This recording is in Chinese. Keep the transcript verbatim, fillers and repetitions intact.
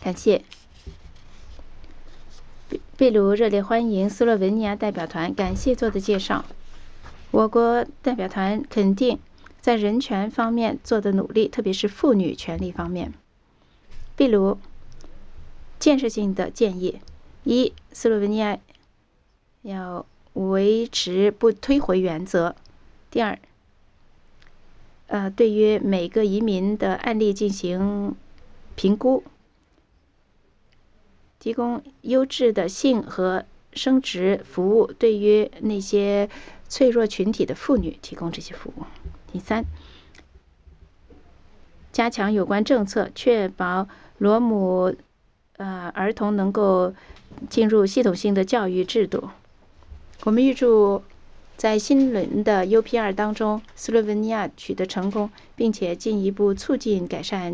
感谢。秘鲁热烈欢迎斯洛文尼亚代表团，感谢做的介绍。我国代表团肯定在人权方面做的努力，特别是妇女权利方面。秘鲁建设性的建议：一、斯洛文尼亚要维持不推回原则；第二，呃，对于每个移民的案例进行评估，提供优质的性和生殖服务，对于那些脆弱群体的妇女提供这些服务。第三，加强有关政策，确保罗姆呃儿童能够进入系统性的教育制度。我们预祝在新轮的 U P R 当中，斯洛文尼亚取得成功，并且进一步促进改善